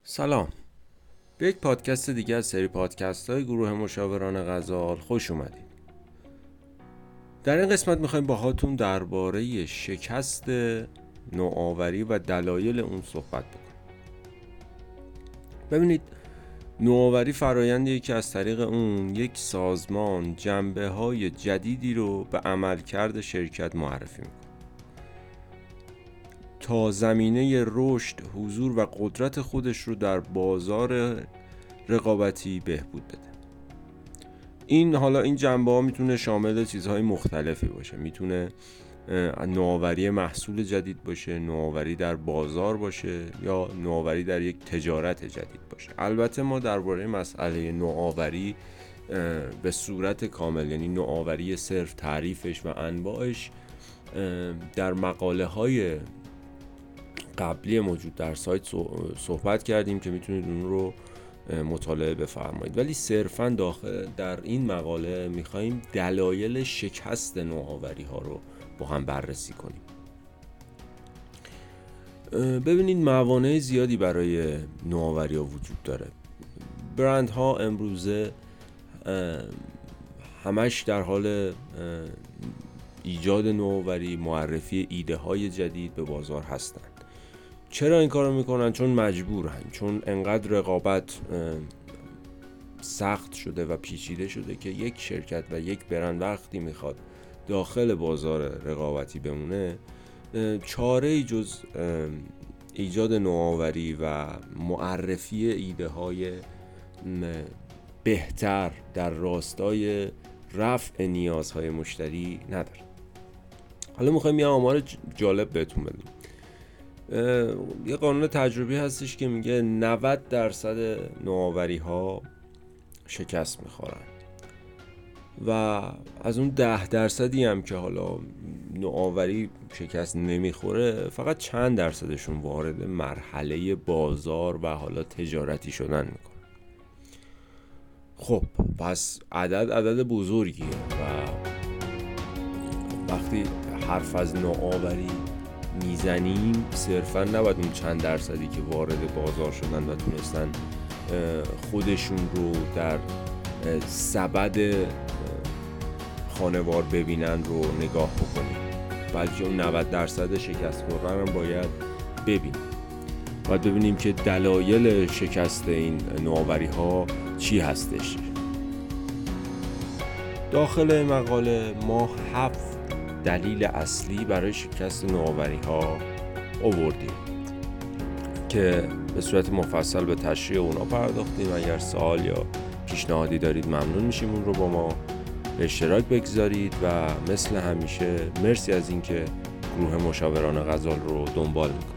سلام. به یک پادکست دیگه از سری پادکست های گروه مشاوران غزال خوش اومدید. در این قسمت میخوایم باهاتون درباره شکست نوآوری و دلایل اون صحبت بکنیم. ببینید، نوآوری فرآیندیه که از طریق اون یک سازمان جنبه های جدیدی رو به عملکرد شرکت معرفی میکنه تا زمینه رشد، حضور و قدرت خودش رو در بازار رقابتی بهبود بده. این جنبه ها میتونه شامل چیزهای مختلفی باشه. میتونه نوآوری محصول جدید باشه، نوآوری در بازار باشه، یا نوآوری در یک تجارت جدید باشه. البته ما درباره مسئله نوآوری به صورت کامل، یعنی نوآوری صرف، تعریفش و انواعش، در مقاله های قبلی موجود در سایت صحبت کردیم که میتونید اون رو مطالعه بفرمایید. ولی صرفاً در این مقاله میخواییم دلایل شکست نوآوری ها رو با هم بررسی کنیم. ببینید، موانع زیادی برای نوآوری ها وجود داره. برندها امروزه همش در حال ایجاد نوآوری، معرفی ایده های جدید به بازار هستن. چرا این کارو میکنن؟ چون مجبورن، چون انقدر رقابت سخت شده و پیچیده شده که یک شرکت و یک برند وقتی میخواد داخل بازار رقابتی بمونه، چاره‌ای جز ایجاد نوآوری و معرفی ایده های بهتر در راستای رفع نیازهای مشتری نداره. حالا میخوایم یه آمار جالب بهتون بدیم. یه قانون تجربی هستش که میگه 90% نوآوری ها شکست میخورن و از اون 10% هم که حالا نوآوری شکست نمیخوره، فقط چند درصدشون وارد مرحله بازار و حالا تجارتی شدن میکنن. خب پس عدد بزرگیه و وقتی حرف از نوآوری میزنیم، صرفا نباید اون چند درصدی که وارد بازار شدن و تونستن خودشون رو در سبد خانوار ببینن رو نگاه بکنیم، بلکه اون 90% شکست خوردن هم باید ببینیم. باید ببینیم که دلایل شکست این نوآوری ها چی هستش. داخل مقاله ما 7 دلیل اصلی برای شکست نوآوری ها آوردیم که به صورت مفصل به تشریح اونا پرداختیم. اگر سوال یا پیشنهادی دارید ممنون میشیم اون رو با ما به اشتراک بگذارید و مثل همیشه مرسی از اینکه گروه مشاوران غزال رو دنبال میکنید.